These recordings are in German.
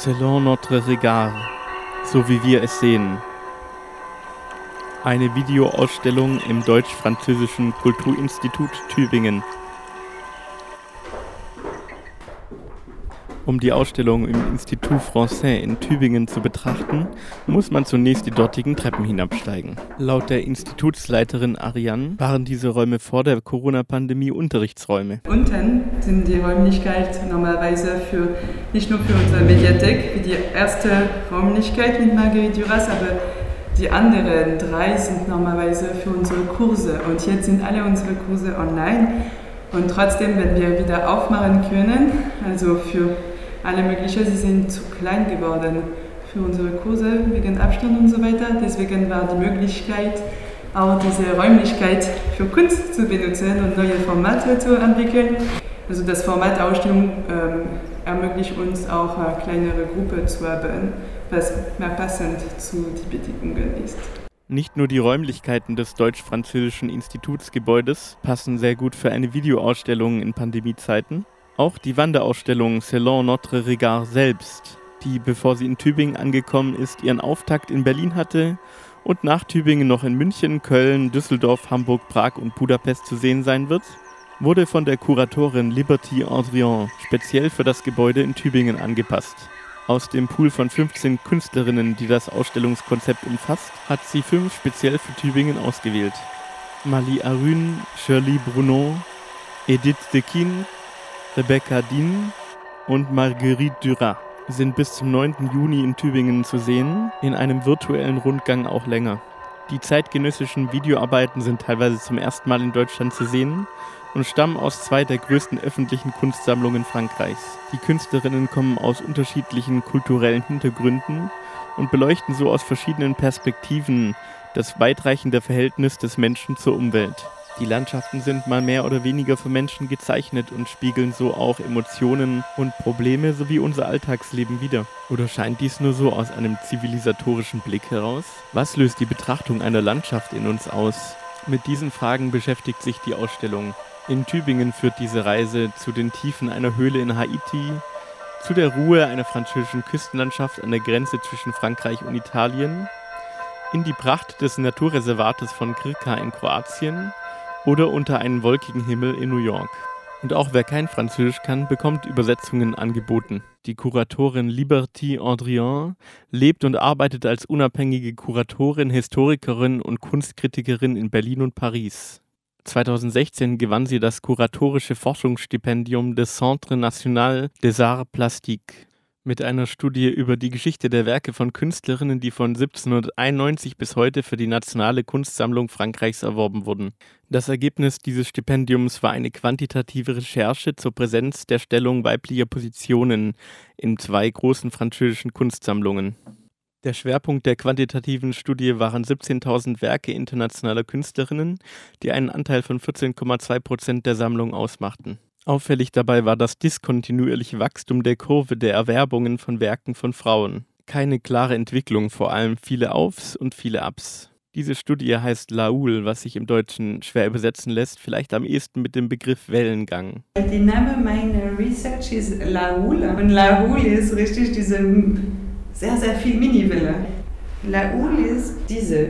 Selon notre regard, so wie wir es sehen. Eine Videoausstellung im Deutsch-Französischen Kulturinstitut Tübingen. Um die Ausstellung im Institut Français in Tübingen zu betrachten, muss man zunächst die dortigen Treppen hinabsteigen. Laut der Institutsleiterin Ariane waren diese Räume vor der Corona-Pandemie Unterrichtsräume. Unten sind die Räumlichkeiten normalerweise nicht nur für unsere Mediathek, wie die erste Räumlichkeit mit Marguerite Duras, aber die anderen 3 sind normalerweise für unsere Kurse. Und jetzt sind alle unsere Kurse online. Und trotzdem, wenn wir wieder aufmachen können, also für alle möglichen, sie sind zu klein geworden für unsere Kurse wegen Abstand und so weiter. Deswegen war die Möglichkeit, auch diese Räumlichkeit für Kunst zu benutzen und neue Formate zu entwickeln. Also das Format Ausstellung ermöglicht uns auch eine kleinere Gruppe zu haben, was mehr passend zu den Bedingungen ist. Nicht nur die Räumlichkeiten des Deutsch-Französischen Institutsgebäudes passen sehr gut für eine Videoausstellung in Pandemiezeiten. Auch die Wanderausstellung Selon notre regard selbst, die, bevor sie in Tübingen angekommen ist, ihren Auftakt in Berlin hatte und nach Tübingen noch in München, Köln, Düsseldorf, Hamburg, Prag und Budapest zu sehen sein wird, wurde von der Kuratorin Liberty Andrian speziell für das Gebäude in Tübingen angepasst. Aus dem Pool von 15 Künstlerinnen, die das Ausstellungskonzept umfasst, hat sie 5 speziell für Tübingen ausgewählt. Mali Arun, Shirley Brunon, Edith Dekin, Rebecca Dien und Marguerite Duras sind bis zum 9. Juni in Tübingen zu sehen, in einem virtuellen Rundgang auch länger. Die zeitgenössischen Videoarbeiten sind teilweise zum ersten Mal in Deutschland zu sehen und stammen aus 2 der größten öffentlichen Kunstsammlungen Frankreichs. Die Künstlerinnen kommen aus unterschiedlichen kulturellen Hintergründen und beleuchten so aus verschiedenen Perspektiven das weitreichende Verhältnis des Menschen zur Umwelt. Die Landschaften sind mal mehr oder weniger für Menschen gezeichnet und spiegeln so auch Emotionen und Probleme sowie unser Alltagsleben wider. Oder scheint dies nur so aus einem zivilisatorischen Blick heraus? Was löst die Betrachtung einer Landschaft in uns aus? Mit diesen Fragen beschäftigt sich die Ausstellung. In Tübingen führt diese Reise zu den Tiefen einer Höhle in Haiti, zu der Ruhe einer französischen Küstenlandschaft an der Grenze zwischen Frankreich und Italien, in die Pracht des Naturreservates von Krka in Kroatien oder unter einen wolkigen Himmel in New York. Und auch wer kein Französisch kann, bekommt Übersetzungen angeboten. Die Kuratorin Liberty Andrian lebt und arbeitet als unabhängige Kuratorin, Historikerin und Kunstkritikerin in Berlin und Paris. 2016 gewann sie das kuratorische Forschungsstipendium des Centre National des Arts Plastiques mit einer Studie über die Geschichte der Werke von Künstlerinnen, die von 1791 bis heute für die Nationale Kunstsammlung Frankreichs erworben wurden. Das Ergebnis dieses Stipendiums war eine quantitative Recherche zur Präsenz der Stellung weiblicher Positionen in 2 großen französischen Kunstsammlungen. Der Schwerpunkt der quantitativen Studie waren 17.000 Werke internationaler Künstlerinnen, die einen Anteil von 14,2% der Sammlung ausmachten. Auffällig dabei war das diskontinuierliche Wachstum der Kurve der Erwerbungen von Werken von Frauen. Keine klare Entwicklung, vor allem viele Aufs und viele Abs. Diese Studie heißt La Houle, was sich im Deutschen schwer übersetzen lässt, vielleicht am ehesten mit dem Begriff Wellengang. Der Name meiner Research ist La Houle und La Houle ist richtig diese sehr, sehr viel Mini-Welle. La Houle ist diese.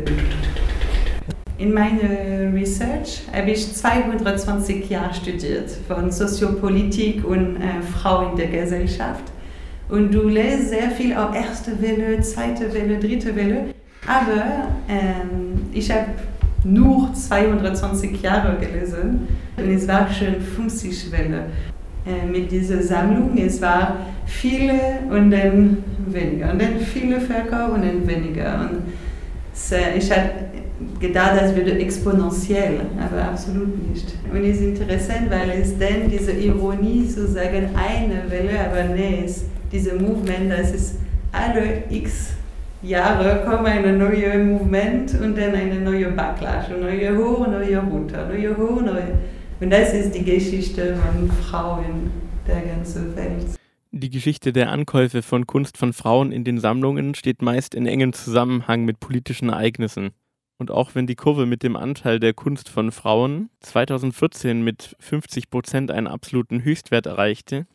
In meiner Research habe ich 220 Jahre studiert von Soziopolitik und Frau in der Gesellschaft. Und du lässt sehr viel auch erste Welle, zweite Welle, dritte Welle. Aber ich habe nur 220 Jahre gelesen und es war schon 50 Welle. Mit dieser Sammlung, es war viele und dann weniger. Und dann viele Völker und dann weniger. Und ich habe gedacht, das würde exponentiell, aber absolut nicht. Und es ist interessant, weil es dann diese Ironie zu sagen, eine Welle, aber nee, diese Movement, das ist alle x Jahre kommt ein neues Movement und dann eine neue Backlash, eine neue hoch, neue runter, neue hoch, neue. Und das ist die Geschichte von Frauen der ganzen Welt. Die Geschichte der Ankäufe von Kunst von Frauen in den Sammlungen steht meist in engem Zusammenhang mit politischen Ereignissen. Und auch wenn die Kurve mit dem Anteil der Kunst von Frauen 2014 mit 50% einen absoluten Höchstwert erreichte,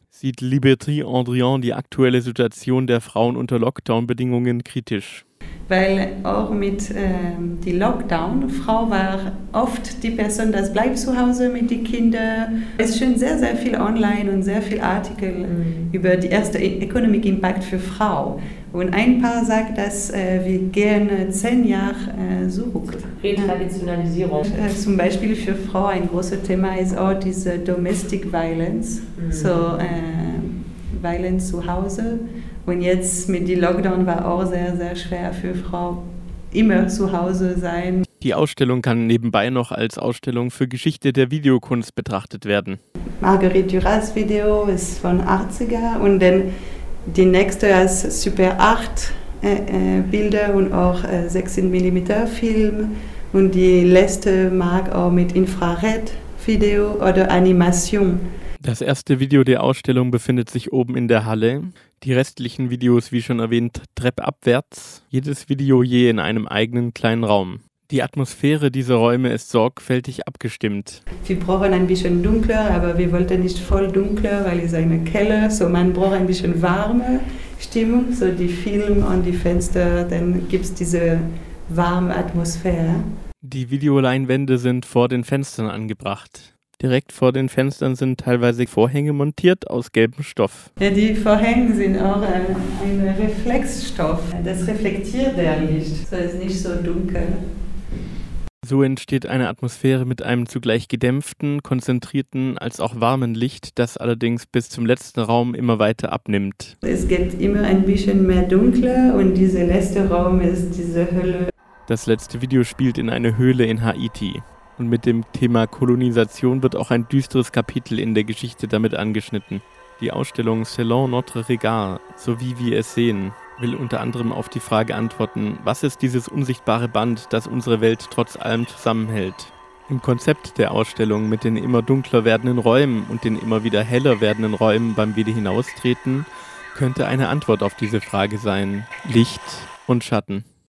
sieht Liberty Andrian die aktuelle Situation der Frauen unter Lockdown-Bedingungen kritisch. Weil auch mit dem Lockdown, Frau war oft die Person, das bleibt zu Hause mit den Kindern. Es ist schon sehr, sehr viel online und sehr viel Artikel über die erste Economic Impact für Frau. Und ein paar sagt, dass wir gerne 10 Jahre zurück. Retraditionalisierung. Zum Beispiel für Frau ein großes Thema ist auch diese Domestic Violence, so Violence zu Hause. Und jetzt mit dem Lockdown war auch sehr, sehr schwer für Frauen, immer zu Hause sein. Die Ausstellung kann nebenbei noch als Ausstellung für Geschichte der Videokunst betrachtet werden. Marguerite Duras Video ist von 80er und dann die nächste ist Super 8 Bilder und auch 16 mm Film. Und die letzte mag auch mit Infrared Video oder Animation. Das erste Video der Ausstellung befindet sich oben in der Halle. Die restlichen Videos, wie schon erwähnt, treppabwärts. Jedes Video je in einem eigenen kleinen Raum. Die Atmosphäre dieser Räume ist sorgfältig abgestimmt. Wir brauchen ein bisschen dunkler, aber wir wollten nicht voll dunkler, weil es eine Keller, so man braucht ein bisschen warme Stimmung, so die Film und die Fenster, dann gibt es diese warme Atmosphäre. Die Videoleinwände sind vor den Fenstern angebracht. Direkt vor den Fenstern sind teilweise Vorhänge montiert aus gelbem Stoff. Ja, die Vorhänge sind auch ein Reflexstoff. Das reflektiert der Licht, so ist nicht so dunkel. So entsteht eine Atmosphäre mit einem zugleich gedämpften, konzentrierten als auch warmen Licht, das allerdings bis zum letzten Raum immer weiter abnimmt. Es geht immer ein bisschen mehr dunkler und dieser letzte Raum ist diese Höhle. Das letzte Video spielt in einer Höhle in Haiti. Und mit dem Thema Kolonisation wird auch ein düsteres Kapitel in der Geschichte damit angeschnitten. Die Ausstellung Selon notre regard, so wie wir es sehen, will unter anderem auf die Frage antworten, was ist dieses unsichtbare Band, das unsere Welt trotz allem zusammenhält? Im Konzept der Ausstellung mit den immer dunkler werdenden Räumen und den immer wieder heller werdenden Räumen beim Wiederhinaustreten könnte eine Antwort auf diese Frage sein: Licht und Schatten.